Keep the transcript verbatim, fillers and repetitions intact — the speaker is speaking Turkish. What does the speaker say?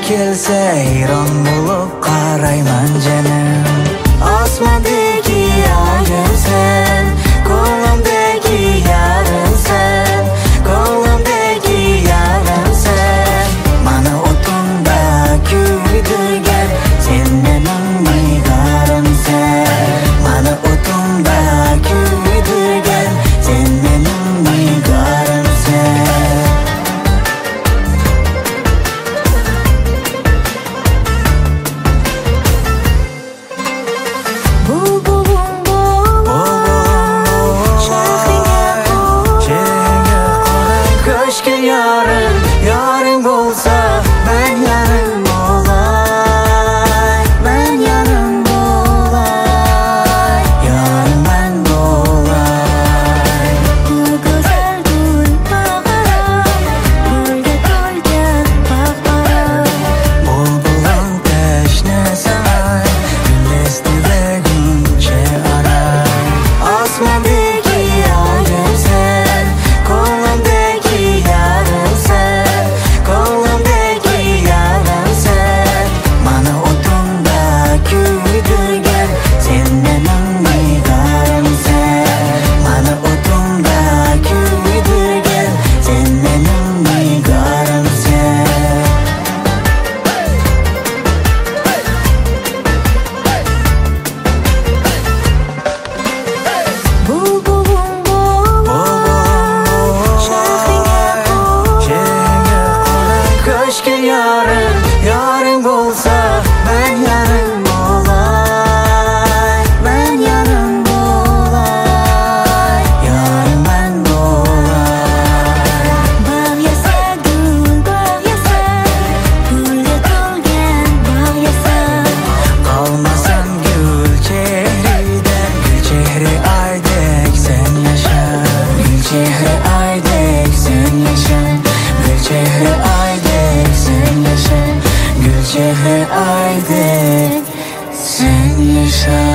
kelsa hayron bo'lib qarayman janim. Osmondagi ayimsan, ko'nglimdagi yarimsan, ko'nglimdagi yarimsan. Mana o'timda kuydirgan sen mening nig'arimsan. Mana o'timda kuydirgan sen mening nig'arimsan. Yarın, yarın olsa ben yarın olay, ben yarın olay, yarın ben olay. Bu güzel gül bağıra, gülge koygan bağıra. Bulbulun teşnesi ay, güllesinde günce aray. Osmondagi ayimsan, ko'nglimdagi yarimsan, ko'nglimdagi yarimsan. Mana o'timda kuydirgan sen mening nig'arimsan. Mana o'timda kuydirgan sen mening nig'arimsan. Bulbulum bulbul, şehringa qul. Köşke yarın, yarın olsa ben yarın olay, ben yarın olay, yarın ben olay. Bağ yasa gül, bağ yasa, gülge to'lgan bağ yasa. Kalmasan gül çehriden, gül çehre aydek sen yaşa. Gül çehre aydek sen yaşa. Gül çehre aydek sen yaşa. Gül çehre aydek sen yaşa.